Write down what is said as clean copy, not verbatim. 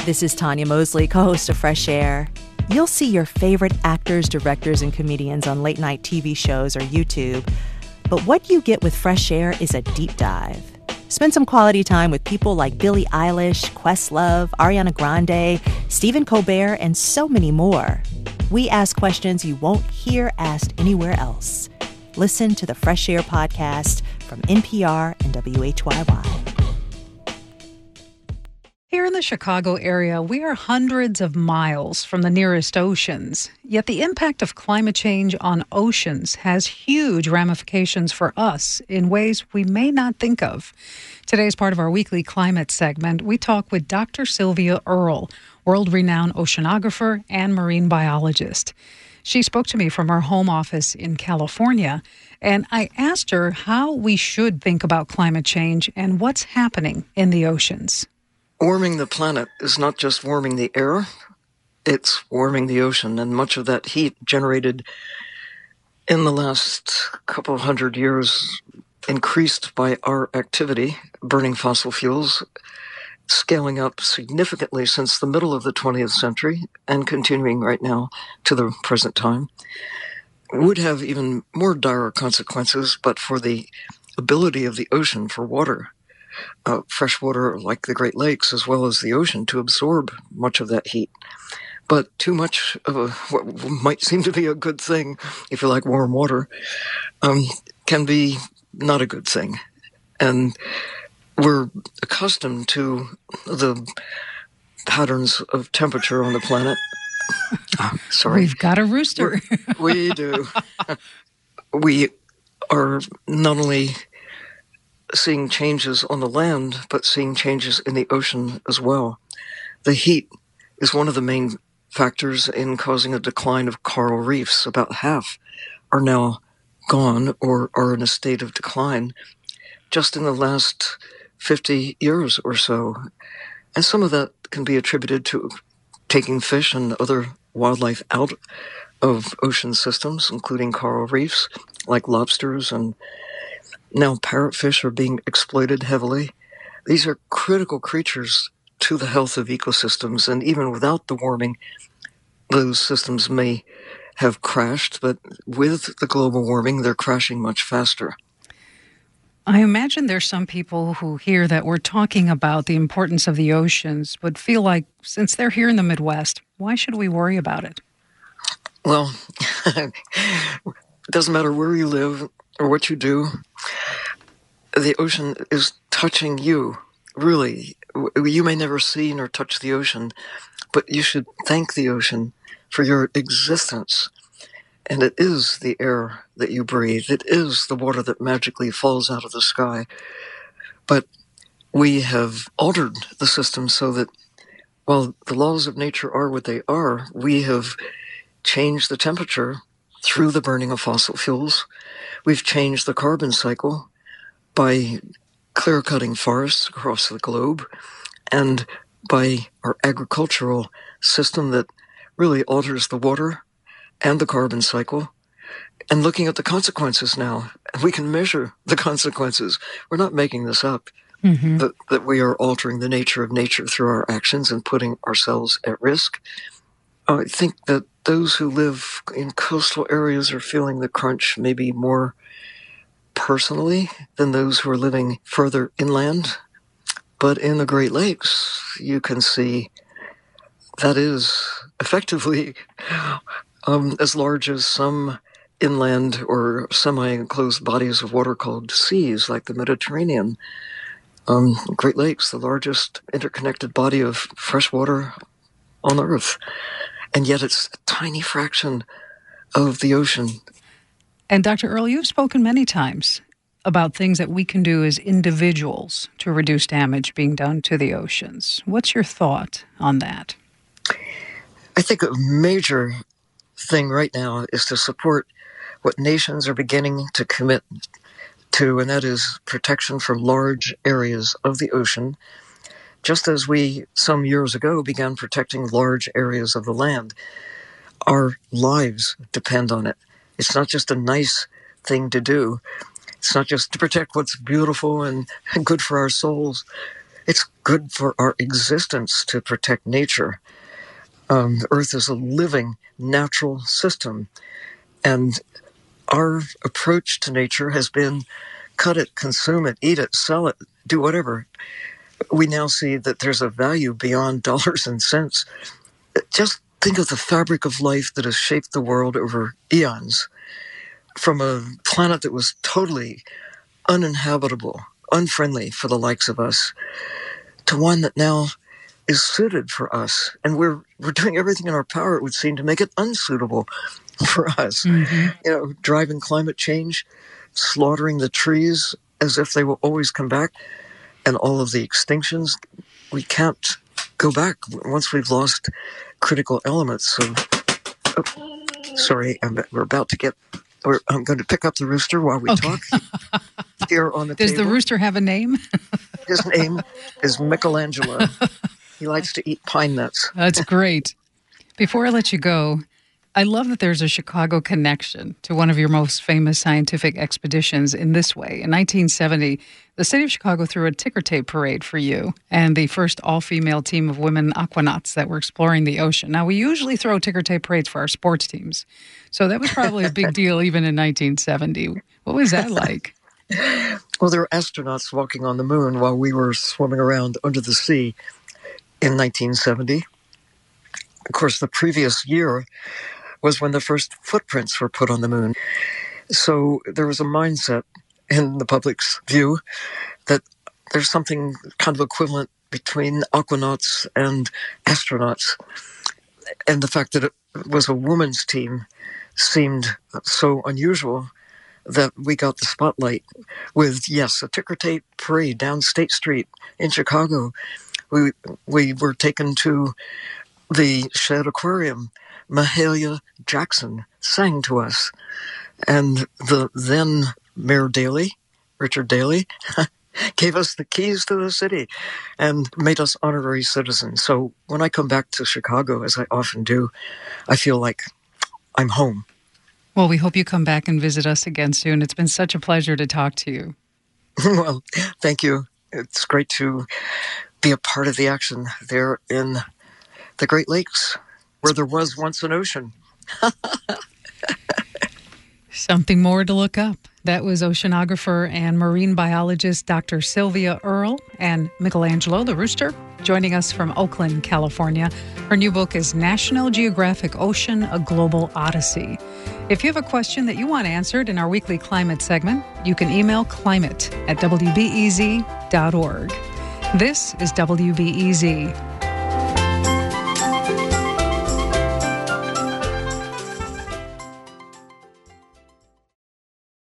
This is Tanya Mosley, co-host of Fresh Air. You'll see your favorite actors, directors, and comedians on late-night TV shows or YouTube. But what you get with Fresh Air is a deep dive. Spend some quality time with people like Billie Eilish, Questlove, Ariana Grande, Stephen Colbert, and so many more. We ask questions you won't hear asked anywhere else. Listen to the Fresh Air podcast from NPR and WHYY. Here in the Chicago area, we are hundreds of miles from the nearest oceans. Yet the impact of climate change on oceans has huge ramifications for us in ways we may not think of. Today, as part of our weekly climate segment, we talk with Dr. Sylvia Earle, world-renowned oceanographer and marine biologist. She spoke to me from her home office in California, and I asked her how we should think about climate change and what's happening in the oceans. Warming the planet is not just warming the air, it's warming the ocean. And much of that heat generated in the last couple of hundred years increased by our activity, burning fossil fuels, scaling up significantly since the middle of the 20th century and continuing right now to the present time, would have even more dire consequences, but for the ability of the ocean for water. Fresh water like the Great Lakes as well as the ocean to absorb much of that heat. But too much of what might seem to be a good thing, if you like warm water, can be not a good thing. And we're accustomed to the patterns of temperature on the planet. Sorry. We've got a rooster. We do. We are not only seeing changes on the land, but seeing changes in the ocean as well. The heat is one of the main factors in causing a decline of coral reefs. About half are now gone or are in a state of decline just in the last 50 years or so. And some of that can be attributed to taking fish and other wildlife out of ocean systems, including coral reefs like lobsters, and now parrotfish are being exploited heavily. These are critical creatures to the health of ecosystems, and even without the warming, those systems may have crashed, but with the global warming, they're crashing much faster. I imagine there's some people who hear that we're talking about the importance of the oceans would feel like, since they're here in the Midwest, why should we worry about it? Well, it doesn't matter where you live or what you do. The ocean is touching you, really. You may never see nor touch the ocean, but you should thank the ocean for your existence. And it is the air that you breathe. It is the water that magically falls out of the sky. But we have altered the system so that while the laws of nature are what they are, we have changed the temperature through the burning of fossil fuels. We've changed the carbon cycle by clear-cutting forests across the globe and by our agricultural system that really alters the water and the carbon cycle, and looking at the consequences now. We can measure the consequences. We're not making this up, that we are altering the nature of nature through our actions and putting ourselves at risk. I think that those who live in coastal areas are feeling the crunch maybe more personally than those who are living further inland. But in the Great Lakes, you can see that is effectively as large as some inland or semi-enclosed bodies of water called seas, like the Mediterranean. Great Lakes, the largest interconnected body of fresh water on Earth. And yet it's a tiny fraction of the ocean. And Dr. Earle, you've spoken many times about things that we can do as individuals to reduce damage being done to the oceans. What's your thought on that? I think a major thing right now is to support what nations are beginning to commit to, and that is protection for large areas of the ocean, just as we, some years ago, began protecting large areas of the land. Our lives depend on it. It's not just a nice thing to do. It's not just to protect what's beautiful and good for our souls. It's good for our existence to protect nature. The Earth is a living, natural system. And our approach to nature has been cut it, consume it, eat it, sell it, do whatever. We now see that there's a value beyond dollars and cents. Just think of the fabric of life that has shaped the world over eons, from a planet that was totally uninhabitable, unfriendly for the likes of us, to one that now is suited for us. And we're doing everything in our power, it would seem, to make it unsuitable for us. Mm-hmm. Driving climate change, slaughtering the trees as if they will always come back, and all of the extinctions. We can't go back once we've lost critical elements. So, sorry, we're about to get... I'm going to pick up the rooster while we talk here on the table. Does the rooster have a name? His name is Michelangelo. He likes to eat pine nuts. That's great. Before I let you go, I love that there's a Chicago connection to one of your most famous scientific expeditions in this way. In 1970, the city of Chicago threw a ticker tape parade for you and the first all-female team of women aquanauts that were exploring the ocean. Now, we usually throw ticker tape parades for our sports teams, so that was probably a big deal even in 1970. What was that like? Well, there were astronauts walking on the moon while we were swimming around under the sea in 1970. Of course, the previous year was when the first footprints were put on the moon. So there was a mindset in the public's view that there's something kind of equivalent between aquanauts and astronauts. And the fact that it was a woman's team seemed so unusual that we got the spotlight with, yes, a ticker tape parade down State Street in Chicago. We were taken to the Shedd Aquarium. Mahalia Jackson sang to us. And the then Mayor Daley, Richard Daley, gave us the keys to the city and made us honorary citizens. So when I come back to Chicago, as I often do, I feel like I'm home. Well, we hope you come back and visit us again soon. It's been such a pleasure to talk to you. Well, thank you. It's great to be a part of the action there in the Great Lakes, where there was once an ocean. Something more to look up. That was oceanographer and marine biologist Dr. Sylvia Earle and Michelangelo, the rooster, joining us from Oakland, California. Her new book is National Geographic Ocean, A Global Odyssey. If you have a question that you want answered in our weekly climate segment, you can email climate@wbez.org. This is WBEZ.